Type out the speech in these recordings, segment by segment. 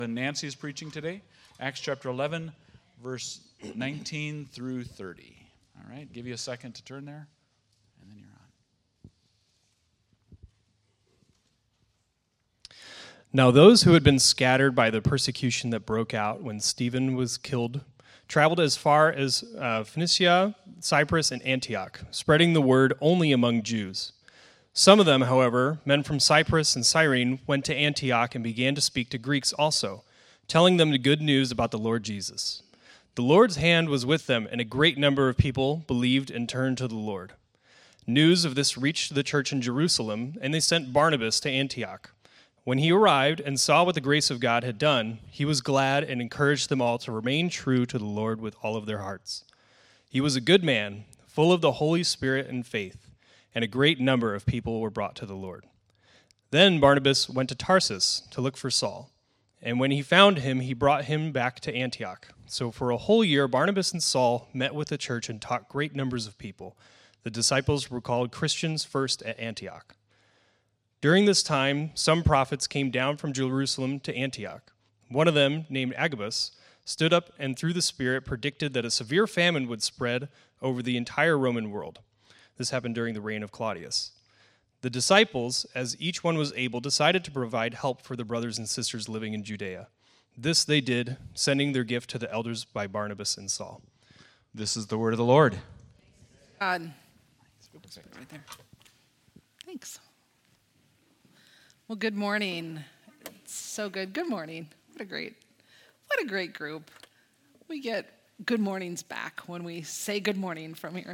And Nancy's preaching today, Acts chapter 11, verse 19 through 30. All right, give you a second to turn there, and then you're on. Now those who had been scattered by the persecution that broke out when Stephen was killed traveled as far as Phoenicia, Cyprus, and Antioch, spreading the word only among Jews. Some of them, however, men from Cyprus and Cyrene, went to Antioch and began to speak to Greeks also, telling them the good news about the Lord Jesus. The Lord's hand was with them, and a great number of people believed and turned to the Lord. News of this reached the church in Jerusalem, and they sent Barnabas to Antioch. When he arrived and saw what the grace of God had done, he was glad and encouraged them all to remain true to the Lord with all of their hearts. He was a good man, full of the Holy Spirit and faith, and a great number of people were brought to the Lord. Then Barnabas went to Tarsus to look for Saul, and when he found him, he brought him back to Antioch. So for a whole year, Barnabas and Saul met with the church and taught great numbers of people. The disciples were called Christians first at Antioch. During this time, some prophets came down from Jerusalem to Antioch. One of them, named Agabus, stood up and through the Spirit predicted that a severe famine would spread over the entire Roman world. This happened during the reign of Claudius. The disciples, as each one was able, decided to provide help for the brothers and sisters living in Judea. This they did, sending their gift to the elders by Barnabas and Saul. This is the word of the Lord. God. Right there. Thanks. Well, good morning. It's so good. Good morning. What a great group. We get good mornings back when we say good morning from here.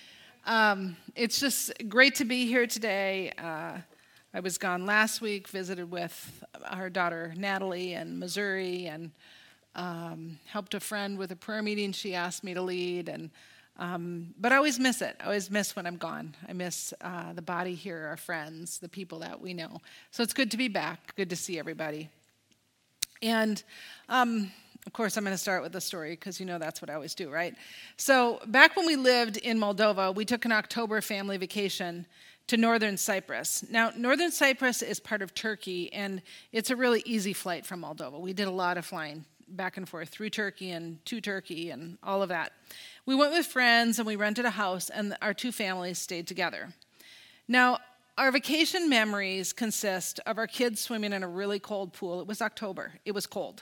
It's just great to be here today. I was gone last week, visited with our daughter Natalie in Missouri, and helped a friend with a prayer meeting she asked me to lead. But I always miss it. I always miss when I'm gone. I miss the body here, our friends, the people that we know. So it's good to be back. Good to see everybody. And of course, I'm going to start with the story because you know that's what I always do, right? So back when we lived in Moldova, we took an October family vacation to northern Cyprus. Now, northern Cyprus is part of Turkey, and it's a really easy flight from Moldova. We did a lot of flying back and forth through Turkey and to Turkey and all of that. We went with friends, and we rented a house, and our two families stayed together. Now, our vacation memories consist of our kids swimming in a really cold pool. It was October. It was cold.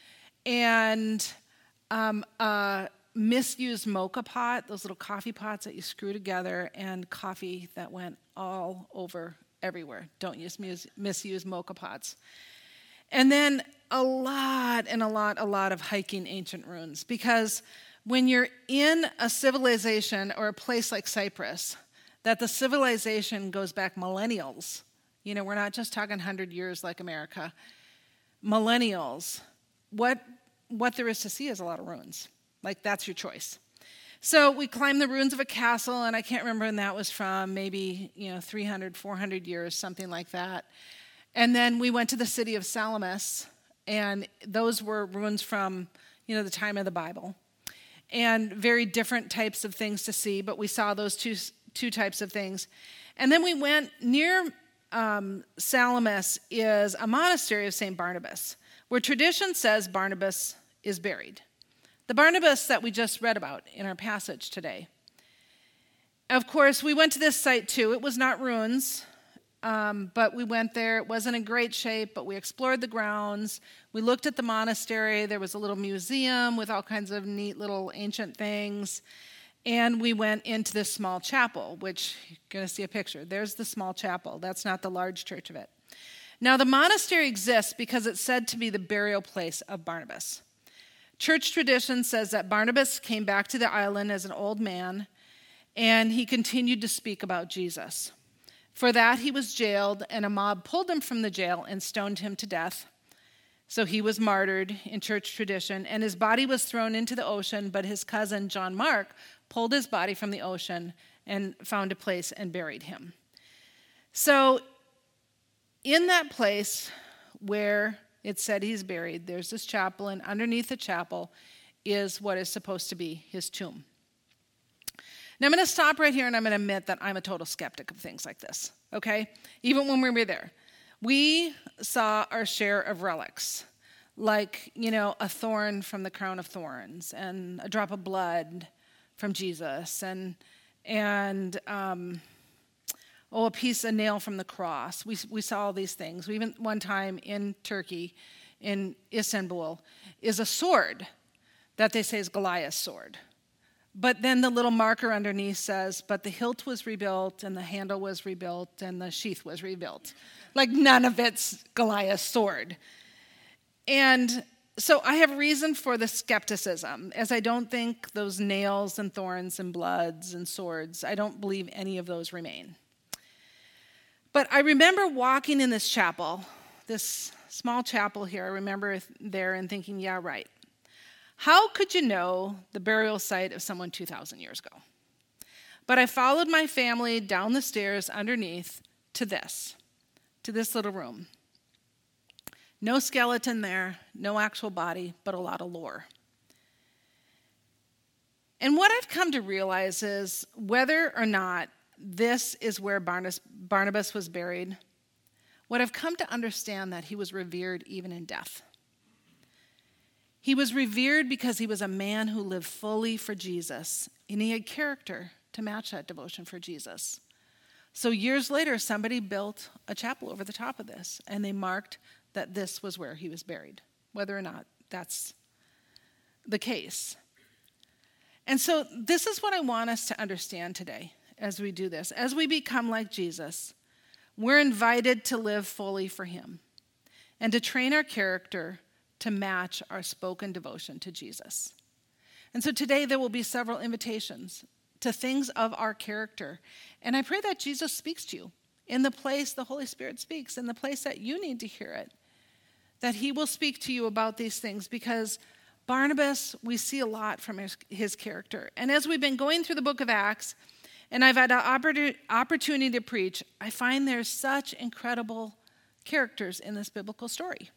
And a misused mocha pot, those little coffee pots that you screw together, and coffee that went all over everywhere. Don't misuse mocha pots. And then a lot of hiking ancient ruins. Because when you're in a civilization or a place like Cyprus, that the civilization goes back millennials. You know, we're not just talking 100 years like America. Millennials. What there is to see is a lot of ruins. Like, that's your choice. So we climbed the ruins of a castle, and I can't remember when that was from, maybe, 300, 400 years, something like that. And then we went to the city of Salamis, and those were ruins from, the time of the Bible. And very different types of things to see, but we saw those two types of things. And then we went near Salamis is a monastery of St. Barnabas, where tradition says Barnabas is buried. The Barnabas that we just read about in our passage today. Of course, we went to this site too. It was not ruins, but we went there. It wasn't in great shape, but we explored the grounds. We looked at the monastery. There was a little museum with all kinds of neat little ancient things. And we went into this small chapel, which you're going to see a picture. There's the small chapel. That's not the large church of it. Now, the monastery exists because it's said to be the burial place of Barnabas. Church tradition says that Barnabas came back to the island as an old man, and he continued to speak about Jesus. For that, he was jailed, and a mob pulled him from the jail and stoned him to death. So he was martyred in church tradition, and his body was thrown into the ocean, but his cousin, John Mark, pulled his body from the ocean and found a place and buried him. So in that place where it said he's buried, there's this chapel, and underneath the chapel is what is supposed to be his tomb. Now I'm going to stop right here, and I'm going to admit that I'm a total skeptic of things like this, okay? Even when we were there. We saw our share of relics, like, a thorn from the crown of thorns and a drop of blood from Jesus and a piece of nail from the cross. We saw all these things. We even one time in Turkey, in Istanbul, is a sword that they say is Goliath's sword. But then the little marker underneath says, but the hilt was rebuilt and the handle was rebuilt and the sheath was rebuilt. Like none of it's Goliath's sword. And so I have reason for the skepticism, as I don't think those nails and thorns and bloods and swords, I don't believe any of those remain. But I remember walking in this chapel, this small chapel here, I remember there and thinking, yeah, right. How could you know the burial site of someone 2,000 years ago? But I followed my family down the stairs underneath to this little room. No skeleton there, no actual body, but a lot of lore. And what I've come to realize is whether or not this is where Barnabas was buried, what I've come to understand that he was revered even in death. He was revered because he was a man who lived fully for Jesus, and he had character to match that devotion for Jesus. So years later, somebody built a chapel over the top of this, and they marked that this was where he was buried, whether or not that's the case. And so this is what I want us to understand today as we do this. As we become like Jesus, we're invited to live fully for him and to train our character to match our spoken devotion to Jesus. And so today there will be several invitations to things of our character. And I pray that Jesus speaks to you in the place the Holy Spirit speaks, in the place that you need to hear it, that he will speak to you about these things, because Barnabas, we see a lot from his character. And as we've been going through the book of Acts, and I've had an opportunity to preach, I find there's such incredible characters in this biblical story.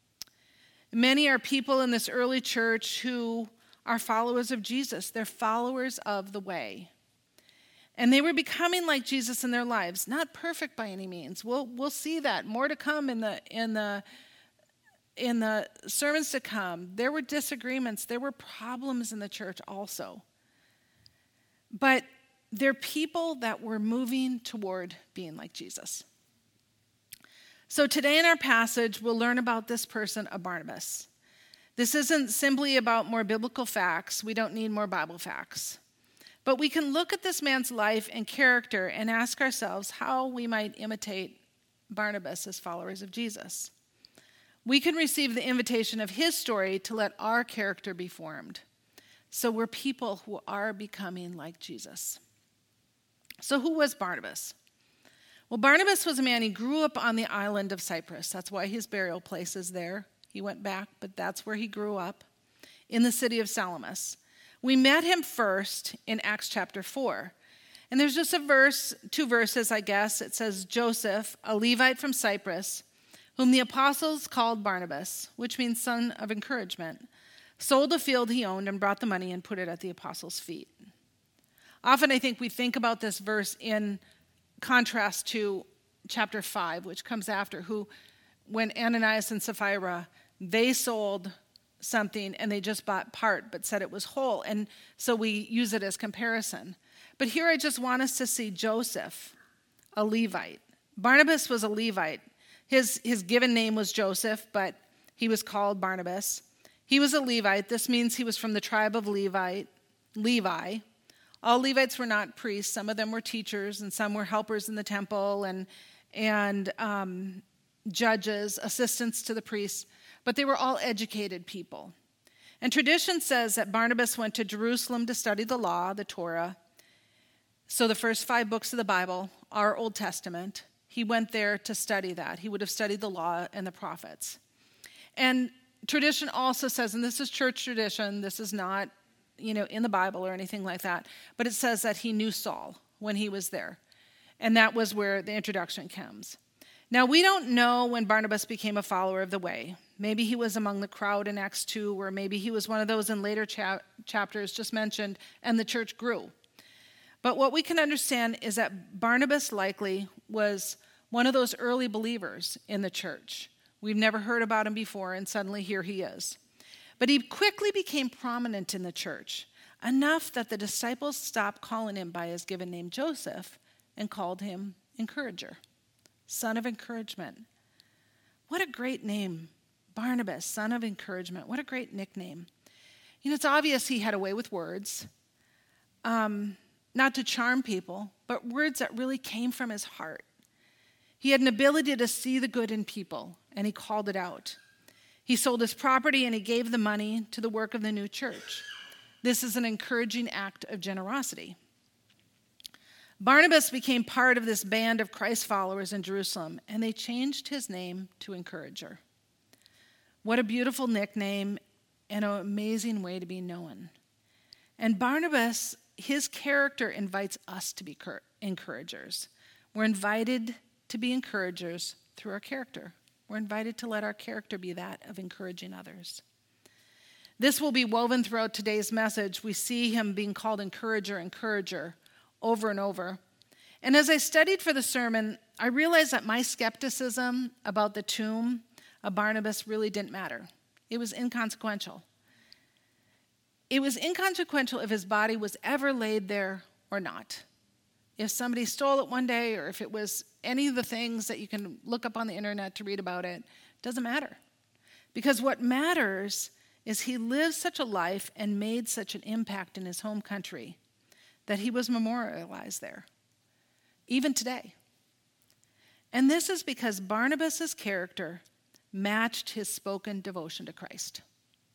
Many are people in this early church who are followers of Jesus. They're followers of the way. And they were becoming like Jesus in their lives, not perfect by any means. We'll see that. More to come in the sermons to come. There were disagreements. There were problems in the church also. But they're people that were moving toward being like Jesus. So today in our passage, we'll learn about this person, a Barnabas. This isn't simply about more biblical facts. We don't need more Bible facts. But we can look at this man's life and character and ask ourselves how we might imitate Barnabas as followers of Jesus. We can receive the invitation of his story to let our character be formed. So we're people who are becoming like Jesus. So who was Barnabas? Well, Barnabas was a man, he grew up on the island of Cyprus. That's why his burial place is there. He went back, but that's where he grew up, in the city of Salamis. We met him first in Acts chapter 4. And there's just two verses, I guess. It says, Joseph, a Levite from Cyprus, whom the apostles called Barnabas, which means son of encouragement, sold a field he owned and brought the money and put it at the apostles' feet. Often I think we think about this verse in contrast to chapter 5, which comes after, when Ananias and Sapphira, they sold something and they just bought part but said it was whole. And so we use it as comparison. But here I just want us to see Joseph, a Levite. Barnabas was a Levite. His given name was Joseph, but he was called Barnabas. He was a Levite. This means he was from the tribe of Levi. All Levites were not priests. Some of them were teachers, and some were helpers in the temple and judges, assistants to the priests. But they were all educated people. And tradition says that Barnabas went to Jerusalem to study the law, the Torah. So the first 5 books of the Bible are Old Testament. He went there to study that. He would have studied the law and the prophets. And tradition also says, and this is church tradition, this is not in the Bible or anything like that, but it says that he knew Saul when he was there. And that was where the introduction comes. Now, we don't know when Barnabas became a follower of the way. Maybe he was among the crowd in Acts 2, or maybe he was one of those in later chapters just mentioned, and the church grew. But what we can understand is that Barnabas likely was one of those early believers in the church, We've never heard about him before, and suddenly here he is. But he quickly became prominent in the church, enough that the disciples stopped calling him by his given name Joseph and called him Encourager, son of encouragement. What a great name, Barnabas, son of encouragement. What a great nickname. It's obvious he had a way with words, not to charm people, but words that really came from his heart. He had an ability to see the good in people, and he called it out. He sold his property and he gave the money to the work of the new church. This is an encouraging act of generosity. Barnabas became part of this band of Christ followers in Jerusalem, and they changed his name to Encourager. What a beautiful nickname and an amazing way to be known. And Barnabas, his character invites us to be encouragers. We're invited to be encouragers through our character. We're invited to let our character be that of encouraging others. This will be woven throughout today's message. We see him being called encourager, over and over. And as I studied for the sermon, I realized that my skepticism about the tomb of Barnabas really didn't matter. It was inconsequential. It was inconsequential if his body was ever laid there or not. If somebody stole it one day, or if it was any of the things that you can look up on the internet to read about it, doesn't matter. Because what matters is he lived such a life and made such an impact in his home country that he was memorialized there, even today. And this is because Barnabas' character matched his spoken devotion to Christ.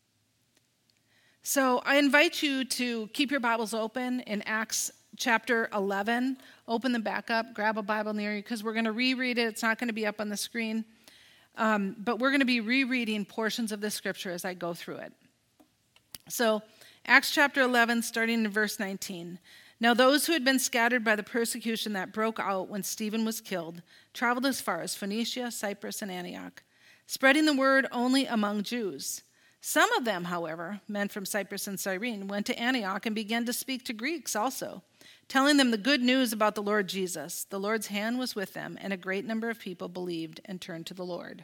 So I invite you to keep your Bibles open in Acts chapter 11. Open them back up, grab a Bible near you, because we're going to reread it. It's not going to be up on the screen, but we're going to be rereading portions of the scripture as I go through it. So Acts chapter 11, starting in verse 19. Now those who had been scattered by the persecution that broke out when Stephen was killed traveled as far as Phoenicia, Cyprus, and Antioch, spreading the word only among Jews. Some of them, however, men from Cyprus and Cyrene, went to Antioch and began to speak to Greeks also, telling them the good news about the Lord Jesus. The Lord's hand was with them, and a great number of people believed and turned to the Lord.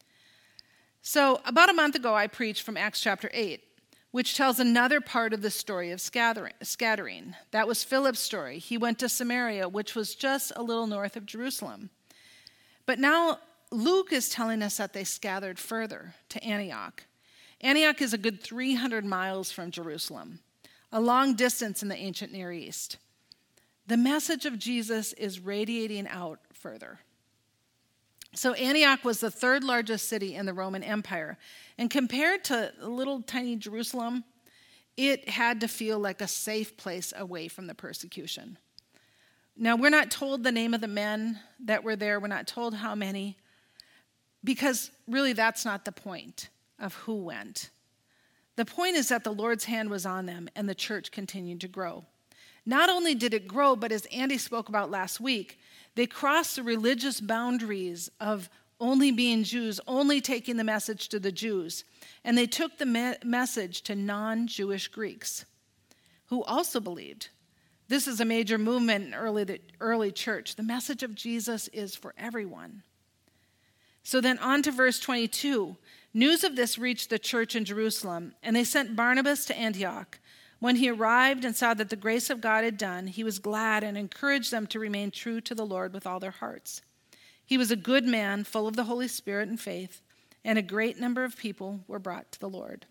So about a month ago, I preached from Acts chapter 8, which tells another part of the story of scattering. That was Philip's story. He went to Samaria, which was just a little north of Jerusalem. But now Luke is telling us that they scattered further to Antioch. Antioch is a good 300 miles from Jerusalem, a long distance in the ancient Near East. The message of Jesus is radiating out further. So Antioch was the third largest city in the Roman Empire. And compared to little tiny Jerusalem, it had to feel like a safe place away from the persecution. Now, we're not told the name of the men that were there. We're not told how many, because really that's not the point of who went. The point is that the Lord's hand was on them and the church continued to grow. Not only did it grow, but as Andy spoke about last week, they crossed the religious boundaries of only being Jews, only taking the message to the Jews. And they took the message to non-Jewish Greeks who also believed. This is a major movement in the early church. The message of Jesus is for everyone. So then on to verse 22. News of this reached the church in Jerusalem, and they sent Barnabas to Antioch. When he arrived and saw that the grace of God had done, he was glad and encouraged them to remain true to the Lord with all their hearts. He was a good man, full of the Holy Spirit and faith, and a great number of people were brought to the Lord.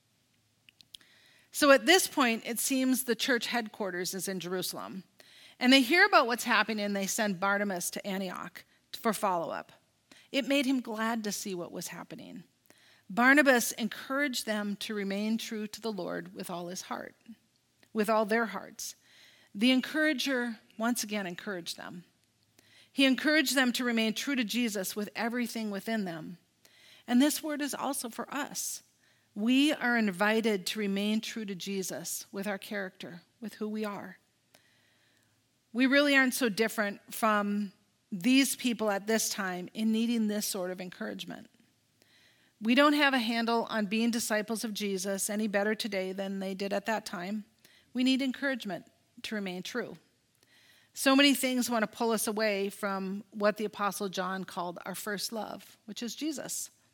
So at this point, it seems the church headquarters is in Jerusalem. And they hear about what's happening, and they send Barnabas to Antioch for follow-up. It made him glad to see what was happening. Barnabas encouraged them to remain true to the Lord with all his heart, with all their hearts. The encourager once again encouraged them. He encouraged them to remain true to Jesus with everything within them. And this word is also for us. We are invited to remain true to Jesus with our character, with who we are. We really aren't so different from these people at this time in needing this sort of encouragement. We don't have a handle on being disciples of Jesus any better today than they did at that time. We need encouragement to remain true. So many things want to pull us away from what the Apostle John called our first love, which is Jesus.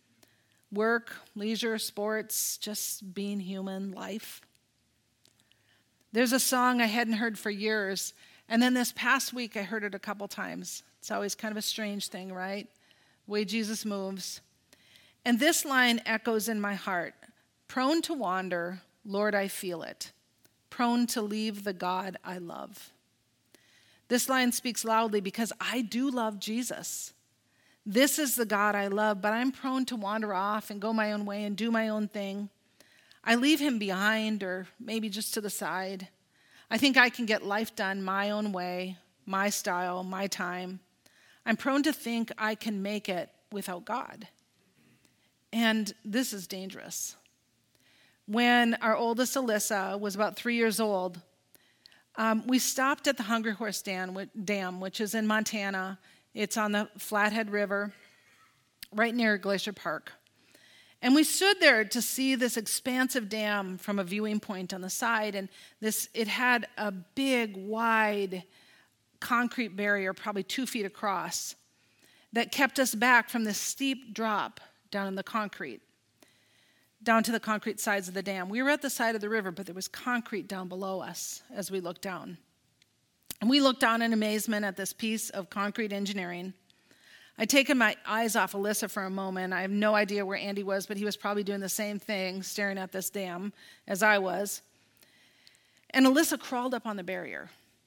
Work, leisure, sports, just being human, life. There's a song I hadn't heard for years, and then this past week I heard it a couple times. It's always kind of a strange thing, right? The way Jesus moves. And this line echoes in my heart. Prone to wander, Lord, I feel it. Prone to leave the God I love. This line speaks loudly because I do love Jesus. This is the God I love, but I'm prone to wander off and go my own way and do my own thing. I leave him behind or maybe just to the side. I think I can get life done my own way, my style, my time. I'm prone to think I can make it without God. And this is dangerous. When our oldest Alyssa was about 3 years old, we stopped at the Hungry Horse Dam, which is in Montana. It's on the Flathead River, right near Glacier Park. And we stood there to see this expansive dam from a viewing point on the side. And it had a big, wide concrete barrier, probably 2 feet across, that kept us back from this steep drop down in the concrete, down to the concrete sides of the dam. We were at the side of the river, but there was concrete down below us as we looked down. And we looked down in amazement at this piece of concrete engineering. I'd taken my eyes off Alyssa for a moment. I have no idea where Andy was, but he was probably doing the same thing, staring at this dam as I was. And Alyssa crawled up on the barrier.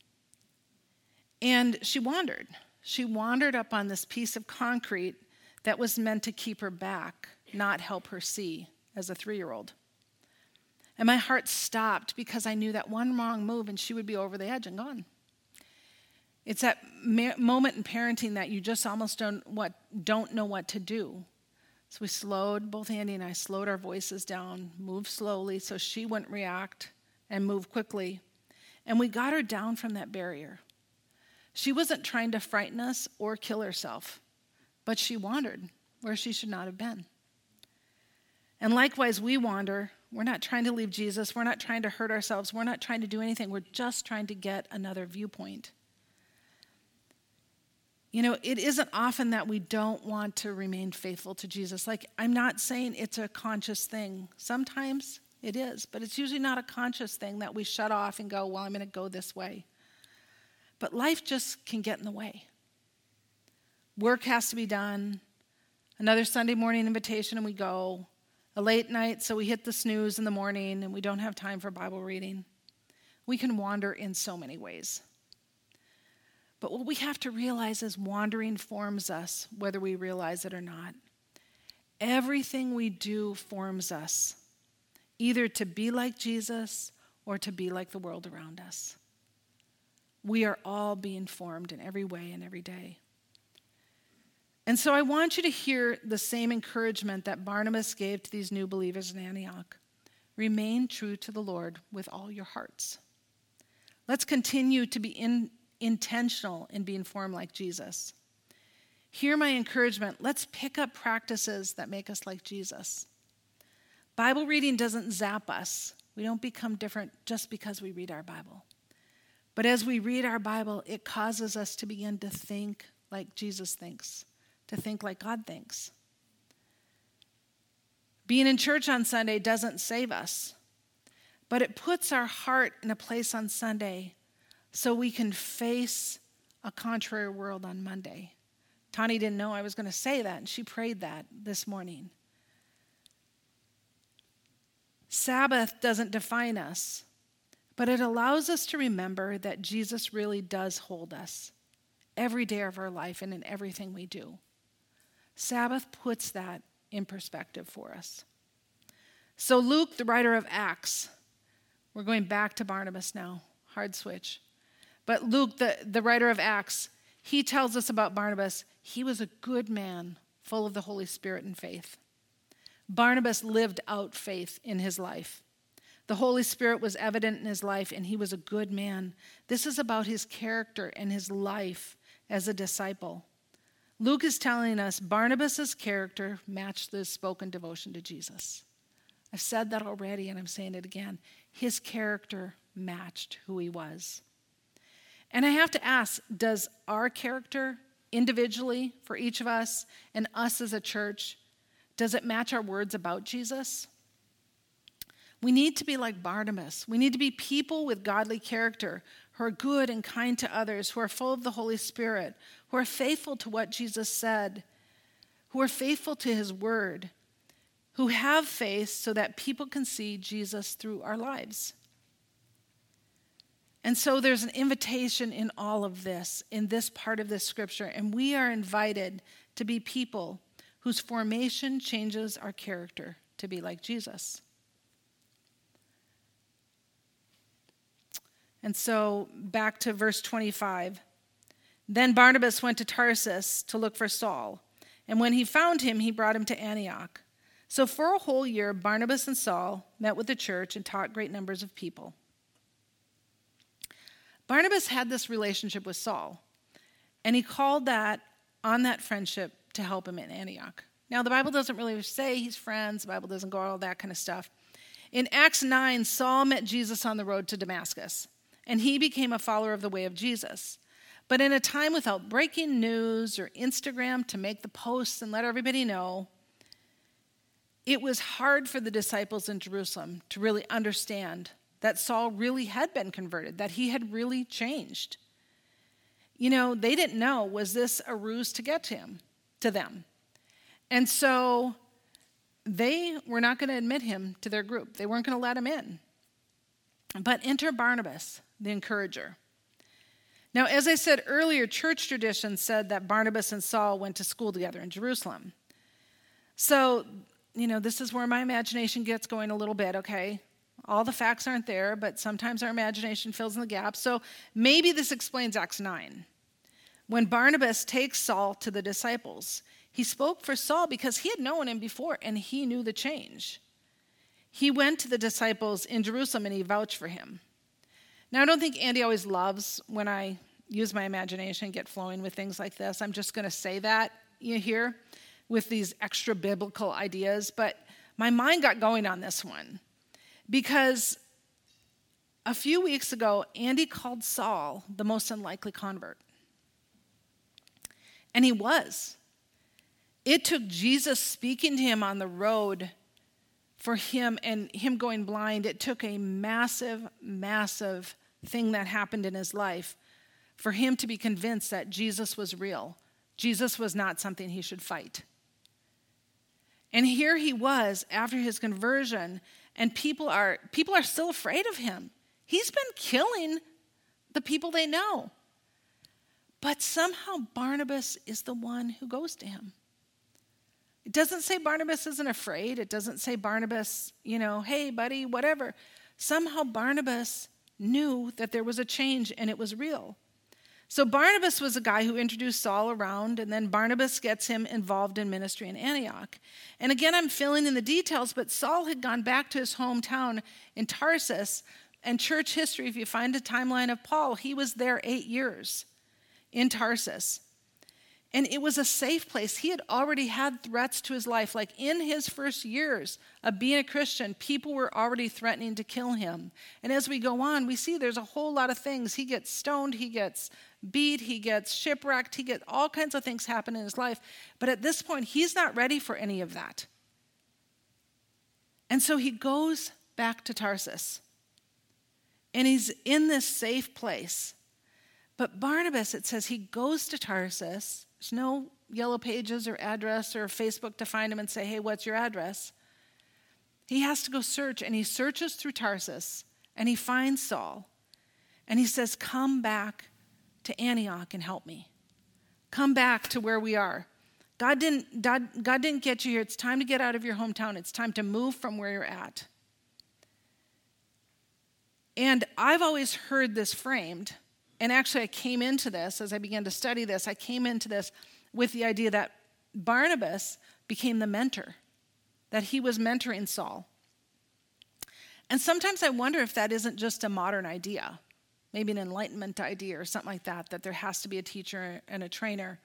And she wandered. She wandered up on this piece of concrete that was meant to keep her back, not help her see as a 3-year-old. And my heart stopped because I knew that one wrong move and she would be over the edge and gone. It's that moment in parenting that you just almost don't know what to do. So we slowed, both Andy and I slowed our voices down, moved slowly so she wouldn't react, and moved quickly. And we got her down from that barrier. She wasn't trying to frighten us or kill herself, but she wandered where she should not have been. And likewise, we wander. We're not trying to leave Jesus. We're not trying to hurt ourselves. We're not trying to do anything. We're just trying to get another viewpoint. You know, it isn't often that we don't want to remain faithful to Jesus. Like, I'm not saying it's a conscious thing. Sometimes it is, but it's usually not a conscious thing that we shut off and go, well, I'm going to go this way. But life just can get in the way. Work has to be done. Another Sunday morning invitation and we go. A late night, so we hit the snooze in the morning and we don't have time for Bible reading. We can wander in so many ways. But what we have to realize is wandering forms us, whether we realize it or not. Everything we do forms us, either to be like Jesus or to be like the world around us. We are all being formed in every way and every day. And so I want you to hear the same encouragement that Barnabas gave to these new believers in Antioch. Remain true to the Lord with all your hearts. Let's continue to be intentional in being formed like Jesus. Hear my encouragement. Let's pick up practices that make us like Jesus. Bible reading doesn't zap us. We don't become different just because we read our Bible. But as we read our Bible, it causes us to begin to think like Jesus thinks, to think like God thinks. Being in church on Sunday doesn't save us, but it puts our heart in a place on Sunday so we can face a contrary world on Monday. Tani didn't know I was going to say that, and she prayed that this morning. Sabbath doesn't define us, but it allows us to remember that Jesus really does hold us every day of our life and in everything we do. Sabbath puts that in perspective for us. So Luke, the writer of Acts, we're going back to Barnabas now, hard switch. But Luke, the writer of Acts, he tells us about Barnabas. He was a good man, full of the Holy Spirit and faith. Barnabas lived out faith in his life. The Holy Spirit was evident in his life, and he was a good man. This is about his character and his life as a disciple. Luke is telling us Barnabas' character matched the spoken devotion to Jesus. I've said that already, and I'm saying it again. His character matched who he was. And I have to ask, does our character individually for each of us and us as a church, Does it match our words about Jesus? We need to be like Barnabas. We need to be people with godly character, who are good and kind to others, who are full of the Holy Spirit, who are faithful to what Jesus said, who are faithful to his word, who have faith so that people can see Jesus through our lives. And so there's an invitation in all of this, in this part of this scripture, and we are invited to be people whose formation changes our character to be like Jesus. And so back to verse 25. Then Barnabas went to Tarsus to look for Saul, and when he found him, he brought him to Antioch. So for a whole year, Barnabas and Saul met with the church and taught great numbers of people. Barnabas had this relationship with Saul, and he called on that friendship to help him in Antioch. Now, the Bible doesn't really say he's friends. The Bible doesn't go all that kind of stuff. In Acts 9, Saul met Jesus on the road to Damascus, and he became a follower of the way of Jesus. But in a time without breaking news or Instagram to make the posts and let everybody know, it was hard for the disciples in Jerusalem to really understand that Saul really had been converted, that he had really changed. You know, they didn't know, was this a ruse to get to them? And so they were not going to admit him to their group. They weren't going to let him in. But enter Barnabas, the encourager. Now, as I said earlier, church tradition said that Barnabas and Saul went to school together in Jerusalem. So, this is where my imagination gets going a little bit, okay? All the facts aren't there, but sometimes our imagination fills in the gaps. So maybe this explains Acts 9. When Barnabas takes Saul to the disciples, he spoke for Saul because he had known him before and he knew the change. He went to the disciples in Jerusalem and he vouched for him. Now, I don't think Andy always loves when I use my imagination and get flowing with things like this. I'm just going to say that here with these extra biblical ideas, but my mind got going on this one because a few weeks ago, Andy called Saul the most unlikely convert. And he was. It took Jesus speaking to him on the road for him and him going blind. It took a massive, massive thing that happened in his life for him to be convinced that Jesus was real. Jesus was not something he should fight. And here he was after his conversion, and people are still afraid of him. He's been killing the people they know. But somehow Barnabas is the one who goes to him. It doesn't say Barnabas isn't afraid. It doesn't say Barnabas, hey, buddy, whatever. Somehow Barnabas knew that there was a change and it was real. So Barnabas was a guy who introduced Saul around, and then Barnabas gets him involved in ministry in Antioch. And again, I'm filling in the details, but Saul had gone back to his hometown in Tarsus, and church history, if you find a timeline of Paul, he was there 8 years in Tarsus. And it was a safe place. He had already had threats to his life. Like in his first years of being a Christian, people were already threatening to kill him. And as we go on, we see there's a whole lot of things. He gets stoned, he gets beat, he gets shipwrecked, he gets all kinds of things happen in his life. But at this point, he's not ready for any of that. And so he goes back to Tarsus. And he's in this safe place. But Barnabas, it says he goes to Tarsus. There's no yellow pages or address or Facebook to find him and say, hey, what's your address? He has to go search, and he searches through Tarsus, and he finds Saul. And he says, come back to Antioch and help me. Come back to where we are. God didn't get you here. It's time to get out of your hometown. It's time to move from where you're at. And I've always heard this framed. And actually, I came into this, as I began to study this, I came into this with the idea that Barnabas became the mentor, that he was mentoring Saul. And sometimes I wonder if that isn't just a modern idea, maybe an Enlightenment idea or something like that there has to be a teacher and a trainer.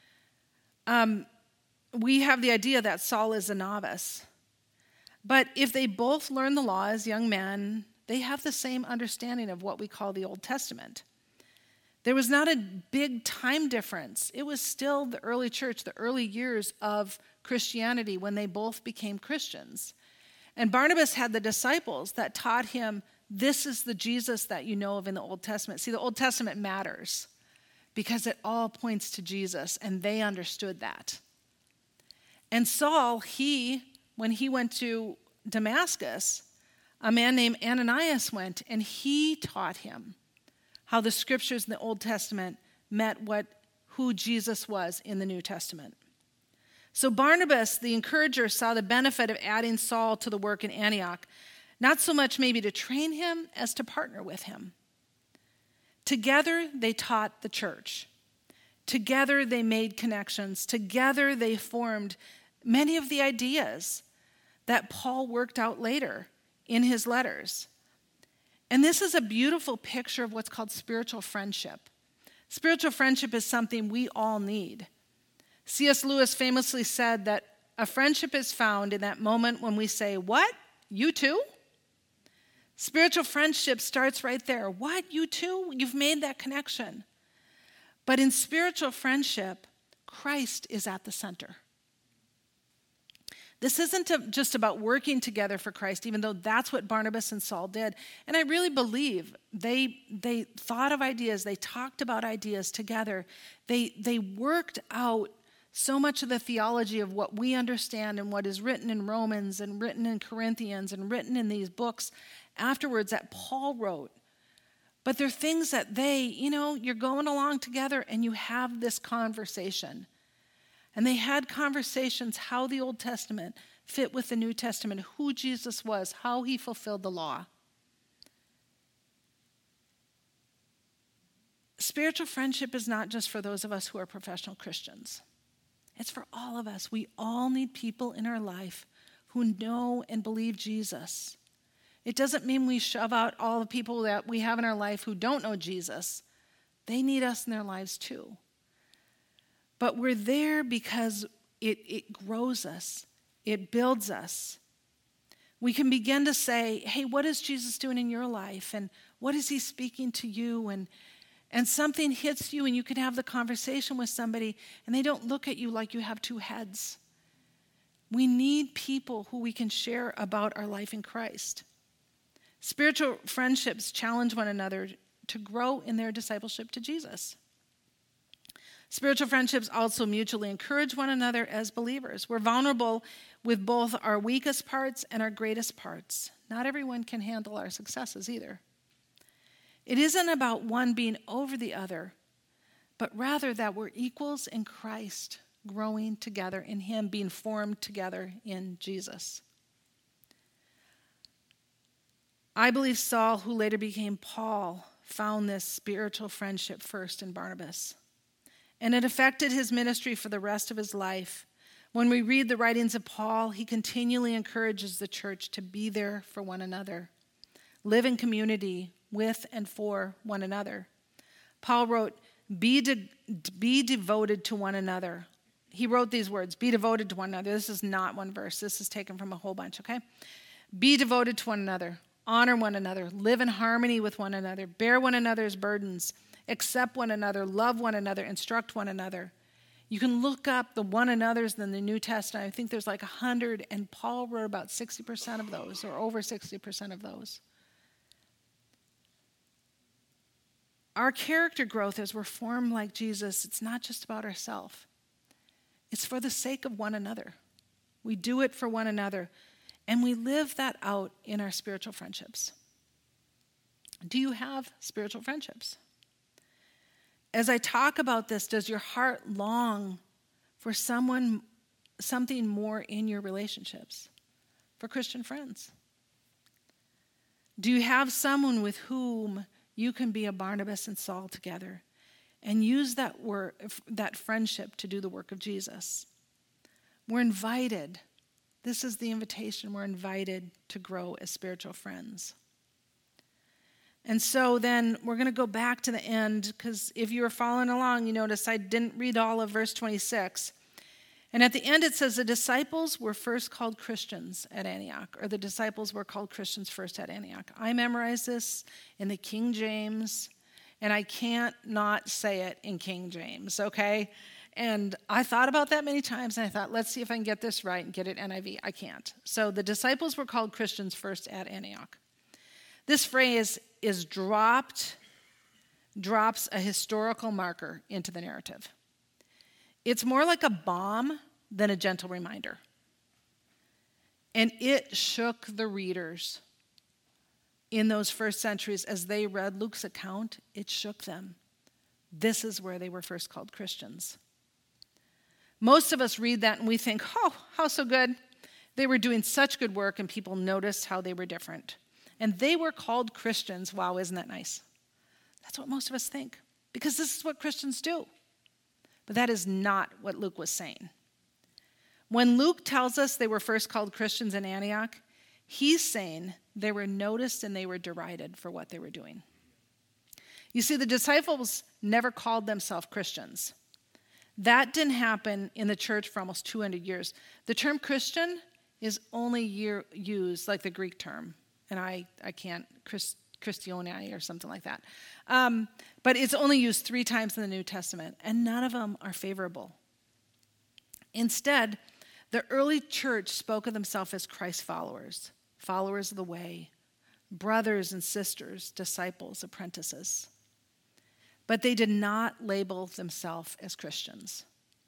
We have the idea that Saul is a novice. But if they both learn the law as young men, they have the same understanding of what we call the Old Testament. There was not a big time difference. It was still the early church, the early years of Christianity when they both became Christians. And Barnabas had the disciples that taught him, this is the Jesus that you know of in the Old Testament. See, the Old Testament matters because it all points to Jesus, and they understood that. And Saul, when he went to Damascus, a man named Ananias went, and he taught him how the scriptures in the Old Testament met who Jesus was in the New Testament. So Barnabas, the encourager, saw the benefit of adding Saul to the work in Antioch, not so much maybe to train him as to partner with him. Together, they taught the church. Together, they made connections. Together, they formed many of the ideas that Paul worked out later in his letters. And this is a beautiful picture of what's called spiritual friendship. Spiritual friendship is something we all need. C.S. Lewis famously said that a friendship is found in that moment when we say, "What? You too?" Spiritual friendship starts right there. What? You too? You've made that connection. But in spiritual friendship, Christ is at the center. This isn't just about working together for Christ, even though that's what Barnabas and Saul did. And I really believe they thought of ideas, they talked about ideas together. They worked out so much of the theology of what we understand and what is written in Romans and written in Corinthians and written in these books afterwards that Paul wrote. But they're things that you're going along together and you have this conversation. And they had conversations how the Old Testament fit with the New Testament, who Jesus was, how he fulfilled the law. Spiritual friendship is not just for those of us who are professional Christians. It's for all of us. We all need people in our life who know and believe Jesus. It doesn't mean we shove out all the people that we have in our life who don't know Jesus. They need us in their lives too. But we're there because it grows us. It builds us. We can begin to say, hey, what is Jesus doing in your life? And what is he speaking to you? And something hits you and you can have the conversation with somebody and they don't look at you like you have two heads. We need people who we can share about our life in Christ. Spiritual friendships challenge one another to grow in their discipleship to Jesus. Spiritual friendships also mutually encourage one another as believers. We're vulnerable with both our weakest parts and our greatest parts. Not everyone can handle our successes either. It isn't about one being over the other, but rather that we're equals in Christ, growing together in him, being formed together in Jesus. I believe Saul, who later became Paul, found this spiritual friendship first in Barnabas. And it affected his ministry for the rest of his life. When we read the writings of Paul, he continually encourages the church to be there for one another, live in community with and for one another. Paul wrote, be devoted to one another. He wrote these words, be devoted to one another. This is not one verse. This is taken from a whole bunch, okay? Be devoted to one another. Honor one another. Live in harmony with one another. Bear one another's burdens. Accept one another, love one another, instruct one another. You can look up the one another's in the New Testament. I think there's like 100, and Paul wrote about 60% of those, or over 60% of those. Our character growth as we're formed like Jesus, it's not just about ourselves. It's for the sake of one another. We do it for one another, and we live that out in our spiritual friendships. Do you have spiritual friendships? As I talk about this, does your heart long for something more in your relationships, for Christian friends? Do you have someone with whom you can be a Barnabas and Saul together and use that friendship to do the work of Jesus? We're invited. This is the invitation. We're invited to grow as spiritual friends. And so then we're going to go back to the end, because if you were following along, you notice I didn't read all of verse 26. And at the end it says the disciples were first called Christians at Antioch, or the disciples were called Christians first at Antioch. I memorized this in the King James, and I can't not say it in King James, okay? And I thought about that many times, and I thought, let's see if I can get this right and get it NIV. I can't. So the disciples were called Christians first at Antioch. This phrase is drops a historical marker into the narrative. It's more like a bomb than a gentle reminder. And it shook the readers in those first centuries as they read Luke's account. It shook them. This is where they were first called Christians. Most of us read that and we think, oh, how so good. They were doing such good work and people noticed how they were different. And they were called Christians. Wow, isn't that nice? That's what most of us think, because this is what Christians do. But that is not what Luke was saying. When Luke tells us they were first called Christians in Antioch, he's saying they were noticed and they were derided for what they were doing. You see, the disciples never called themselves Christians. That didn't happen in the church for almost 200 years. The term Christian is only used like the Greek term, and I can't, Christiani or something like that. But it's only used 3 times in the New Testament, and none of them are favorable. Instead, the early church spoke of themselves as Christ followers, followers of the way, brothers and sisters, disciples, apprentices. But they did not label themselves as Christians,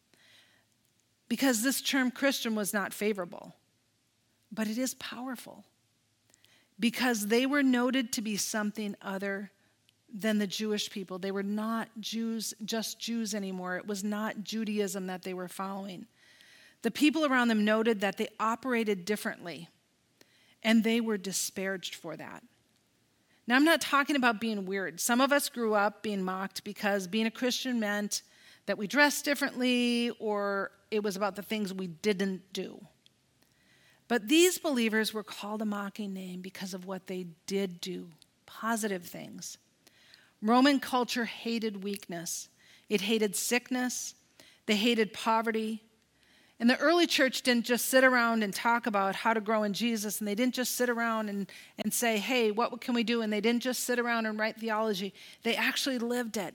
because this term Christian was not favorable, but it is powerful, because they were noted to be something other than the Jewish people. They were not Jews, just Jews anymore. It was not Judaism that they were following. The people around them noted that they operated differently, and they were disparaged for that. Now, I'm not talking about being weird. Some of us grew up being mocked because being a Christian meant that we dressed differently, or it was about the things we didn't do. But these believers were called a mocking name because of what they did do, positive things. Roman culture hated weakness. It hated sickness. They hated poverty. And the early church didn't just sit around and talk about how to grow in Jesus, and they didn't just sit around and say, hey, what can we do? And they didn't just sit around and write theology. They actually lived it.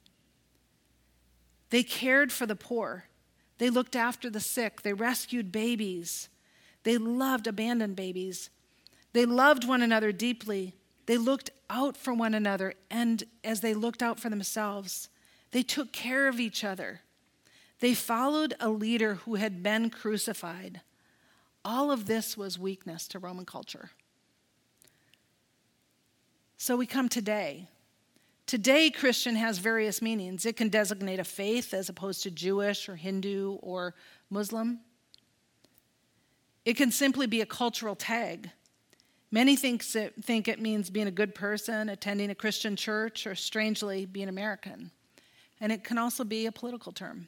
They cared for the poor. They looked after the sick. They rescued babies. They loved abandoned babies. They loved one another deeply. They looked out for one another, and as they looked out for themselves, they took care of each other. They followed a leader who had been crucified. All of this was weakness to Roman culture. So we come today. Today, Christian has various meanings. It can designate a faith as opposed to Jewish or Hindu or Muslim. It can simply be a cultural tag. Many think it means being a good person, attending a Christian church, or strangely, being American. And it can also be a political term.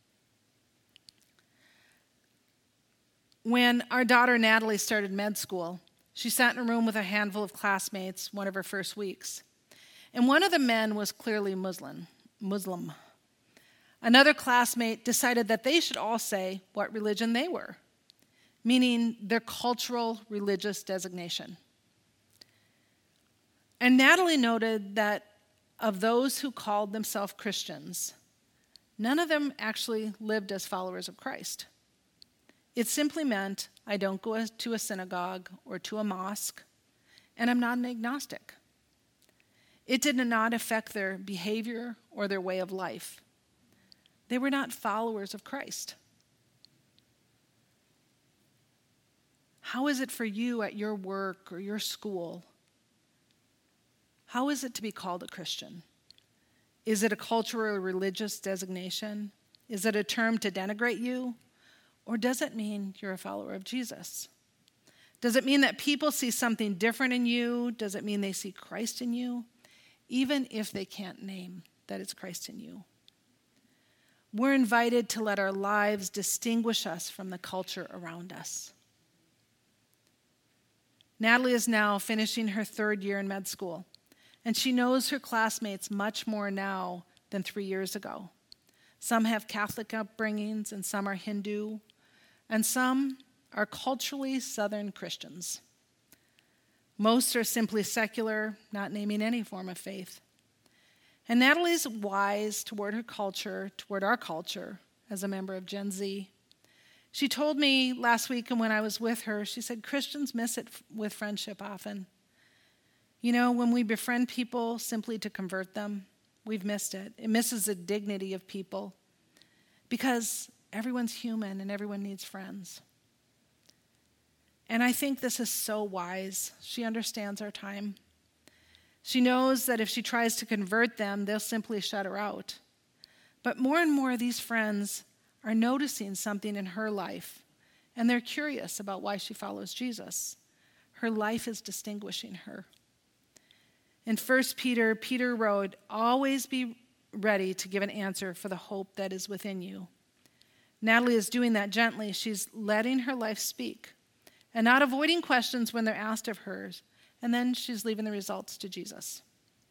When our daughter Natalie started med school, she sat in a room with a handful of classmates one of her first weeks. And one of the men was clearly Muslim. Another classmate decided that they should all say what religion they were, meaning their cultural religious designation. And Natalie noted that of those who called themselves Christians, none of them actually lived as followers of Christ. It simply meant, I don't go to a synagogue or to a mosque, and I'm not an agnostic. It did not affect their behavior or their way of life. They were not followers of Christ. How is it for you at your work or your school? How is it to be called a Christian? Is it a cultural or religious designation? Is it a term to denigrate you? Or does it mean you're a follower of Jesus? Does it mean that people see something different in you? Does it mean they see Christ in you? Even if they can't name that it's Christ in you. We're invited to let our lives distinguish us from the culture around us. Natalie is now finishing her 3rd year in med school, and she knows her classmates much more now than 3 years ago. Some have Catholic upbringings, and some are Hindu, and some are culturally Southern Christians. Most are simply secular, not naming any form of faith. And Natalie's wise toward her culture, toward our culture, as a member of Gen Z. She told me last week, and when I was with her, she said, Christians miss it with friendship often. You know, when we befriend people simply to convert them, we've missed it. It misses the dignity of people because everyone's human and everyone needs friends. And I think this is so wise. She understands our time. She knows that if she tries to convert them, they'll simply shut her out. But more and more, these friends are noticing something in her life, and they're curious about why she follows Jesus. Her life is distinguishing her. In 1 Peter, Peter wrote, always be ready to give an answer for the hope that is within you. Natalie is doing that gently. She's letting her life speak and not avoiding questions when they're asked of her, and then she's leaving the results to Jesus.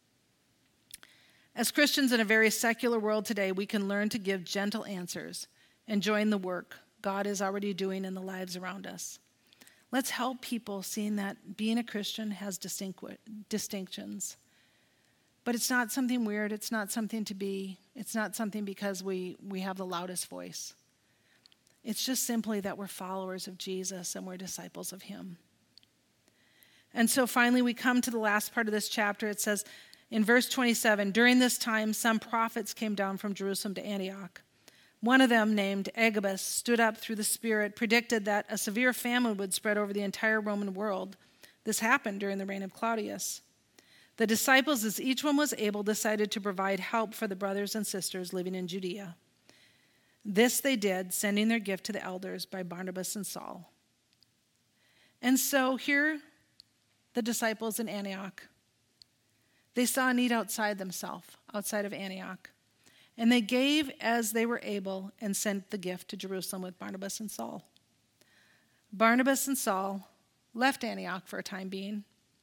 As Christians in a very secular world today, we can learn to give gentle answers and join the work God is already doing in the lives around us. Let's help people seeing that being a Christian has distinctions. But it's not something weird. It's not something to be. It's not something because we have the loudest voice. It's just simply that we're followers of Jesus and we're disciples of him. And so finally we come to the last part of this chapter. It says in verse 27, during this time some prophets came down from Jerusalem to Antioch. One of them, named Agabus, stood up through the Spirit, predicted that a severe famine would spread over the entire Roman world. This happened during the reign of Claudius. The disciples, as each one was able, decided to provide help for the brothers and sisters living in Judea. This they did, sending their gift to the elders by Barnabas and Saul. And so here, the disciples in Antioch, they saw a need outside themselves, outside of Antioch. And they gave as they were able and sent the gift to Jerusalem with Barnabas and Saul. Barnabas and Saul left Antioch for a time being,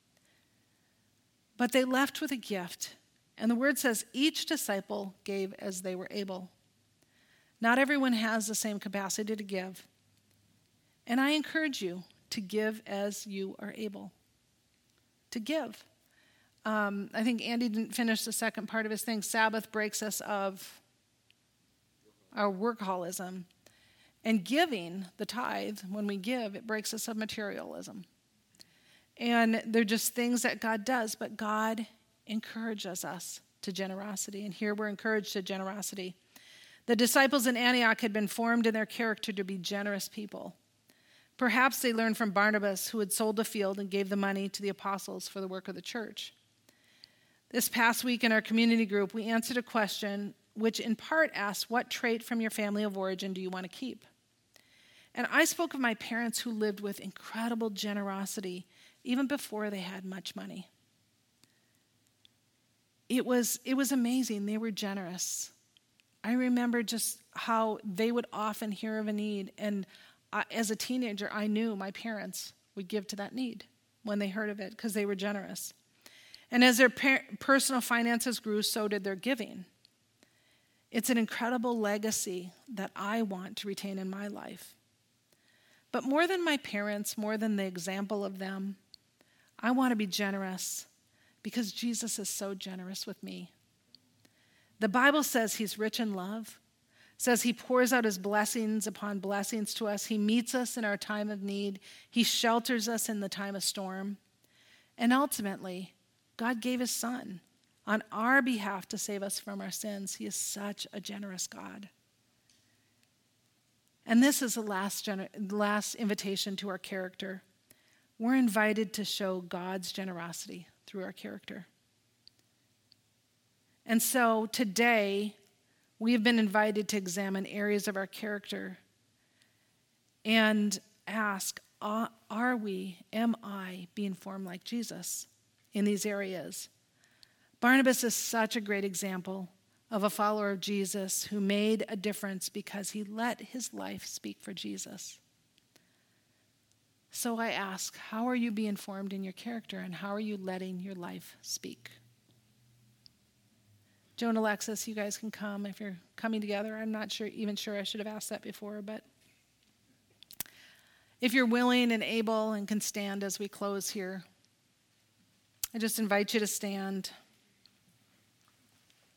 but they left with a gift. And the word says each disciple gave as they were able. Not everyone has the same capacity to give. And I encourage you to give as you are able. To give. I think Andy didn't finish the second part of his thing. Sabbath breaks us of our workaholism. And giving, the tithe, when we give, it breaks us of materialism. And they're just things that God does, but God encourages us to generosity. And here we're encouraged to generosity. The disciples in Antioch had been formed in their character to be generous people. Perhaps they learned from Barnabas, who had sold the field and gave the money to the apostles for the work of the church. This past week in our community group, we answered a question which in part asked, what trait from your family of origin do you want to keep? And I spoke of my parents who lived with incredible generosity even before they had much money. It was amazing. They were generous. I remember just how they would often hear of a need, and as a teenager, I knew my parents would give to that need when they heard of it because they were generous. And as their personal finances grew, so did their giving. It's an incredible legacy that I want to retain in my life. But more than my parents, more than the example of them, I want to be generous because Jesus is so generous with me. The Bible says he's rich in love, says he pours out his blessings upon blessings to us. He meets us in our time of need. He shelters us in the time of storm. And ultimately, God gave his son on our behalf to save us from our sins. He is such a generous God. And this is the last invitation to our character. We're invited to show God's generosity through our character. And so today, we have been invited to examine areas of our character and ask, am I being formed like Jesus in these areas? Barnabas is such a great example of a follower of Jesus who made a difference because he let his life speak for Jesus. So I ask, how are you being formed in your character, and how are you letting your life speak? Joe and Alexis, you guys can come if you're coming together. I'm not even sure I should have asked that before, but if you're willing and able and can stand as we close here, I just invite you to stand.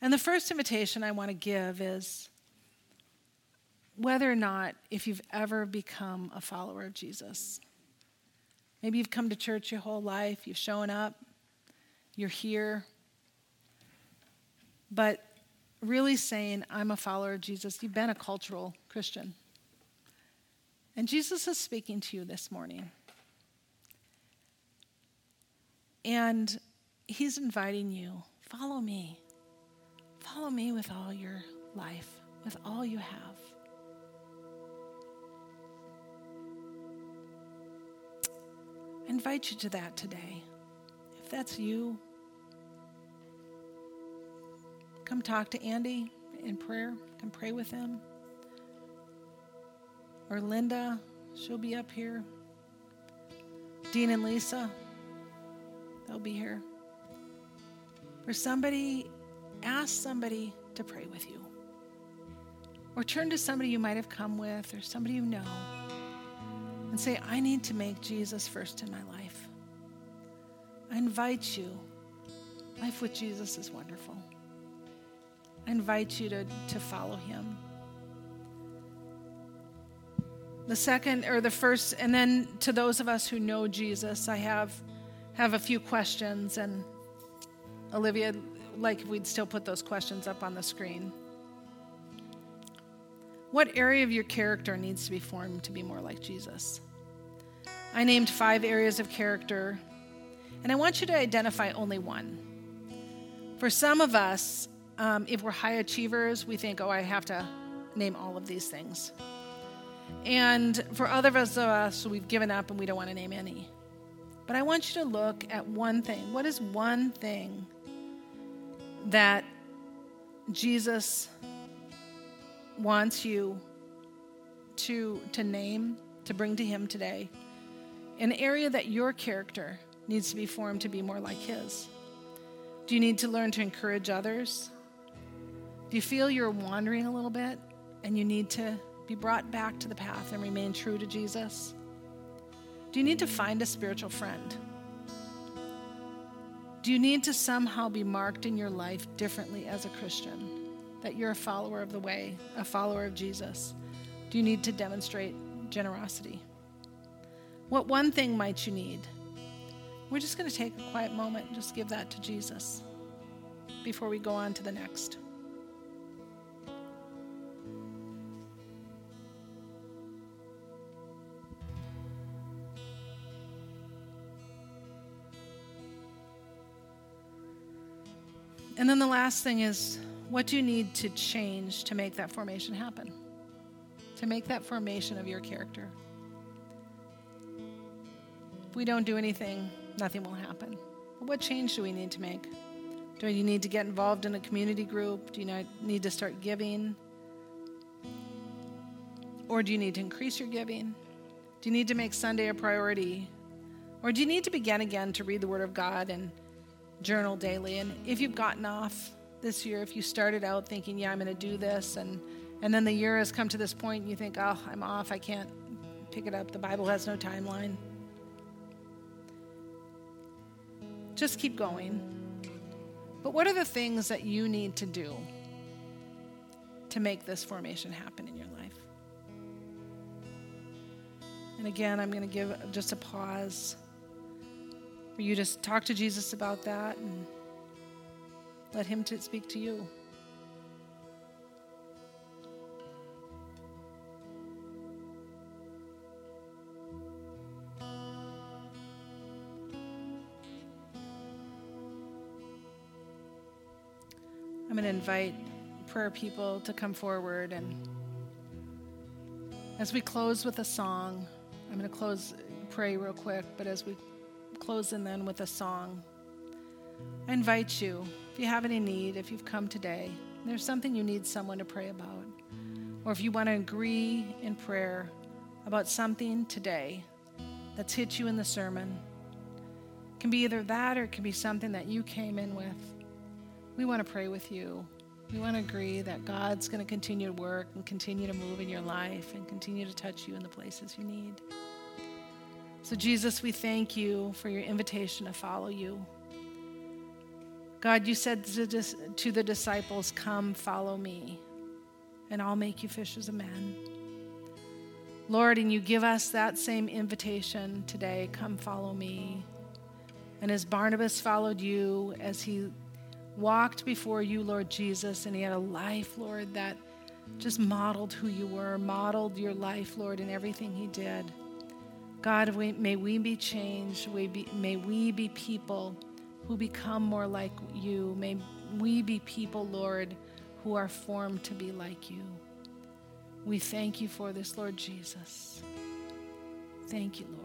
And the first invitation I want to give is whether or not, if you've ever become a follower of Jesus. Maybe you've come to church your whole life, you've shown up, you're here, but really saying, I'm a follower of Jesus, you've been a cultural Christian. And Jesus is speaking to you this morning. And he's inviting you, follow me. Follow me with all your life, with all you have. I invite you to that today. If that's you, come talk to Andy in prayer. Come pray with him. Or Linda, she'll be up here. Dean and Lisa, they'll be here. For somebody, ask somebody to pray with you. Or turn to somebody you might have come with or somebody you know and say, I need to make Jesus first in my life. I invite you. Life with Jesus is wonderful. I invite you to follow him. The second, or the first, and then to those of us who know Jesus, I have a few questions, and Olivia, like if we'd still put those questions up on the screen. What area of your character needs to be formed to be more like Jesus? I named 5 areas of character, and I want you to identify only one. For some of us, if we're high achievers, we think, I have to name all of these things. And for others of us, we've given up and we don't want to name any. But I want you to look at one thing. What is one thing that Jesus wants you to name, to bring to him today? An area that your character needs to be formed to be more like his. Do you need to learn to encourage others? Do you feel you're wandering a little bit and you need to be brought back to the path and remain true to Jesus? Do you need to find a spiritual friend? Do you need to somehow be marked in your life differently as a Christian? That you're a follower of the way, a follower of Jesus? Do you need to demonstrate generosity? What one thing might you need? We're just going to take a quiet moment and just give that to Jesus before we go on to the next. And then the last thing is, what do you need to change to make that formation happen? To make that formation of your character. If we don't do anything, nothing will happen. But what change do we need to make? Do you need to get involved in a community group? Do you need to start giving? Or do you need to increase your giving? Do you need to make Sunday a priority? Or do you need to begin again to read the Word of God and journal daily? And if you've gotten off this year, if you started out thinking, I'm going to do this, and then the year has come to this point and you think, I'm off, I can't pick it up, the Bible has no timeline. Just keep going. But what are the things that you need to do to make this formation happen in your life? And again, I'm going to give just a pause for you to talk to Jesus about that and let him speak to you. I'm going to invite prayer people to come forward, and as we close with a song, I'm going to pray real quick, but as we close and then with a song, I invite you, if you have any need, if you've come today, there's something you need someone to pray about, or if you want to agree in prayer about something today that's hit you in the sermon, it can be either that or it can be something that you came in with. We want to pray with you. We want to agree that God's going to continue to work and continue to move in your life and continue to touch you in the places you need. So Jesus, we thank you for your invitation to follow you. God, you said to the disciples, come, follow me, and I'll make you fishers of men. Lord, and you give us that same invitation today, come follow me. And as Barnabas followed you, as he walked before you, Lord Jesus, and he had a life, Lord, that just modeled who you were, modeled your life, Lord, in everything he did. God, may we be changed. May we be people who become more like you. May we be people, Lord, who are formed to be like you. We thank you for this, Lord Jesus. Thank you, Lord.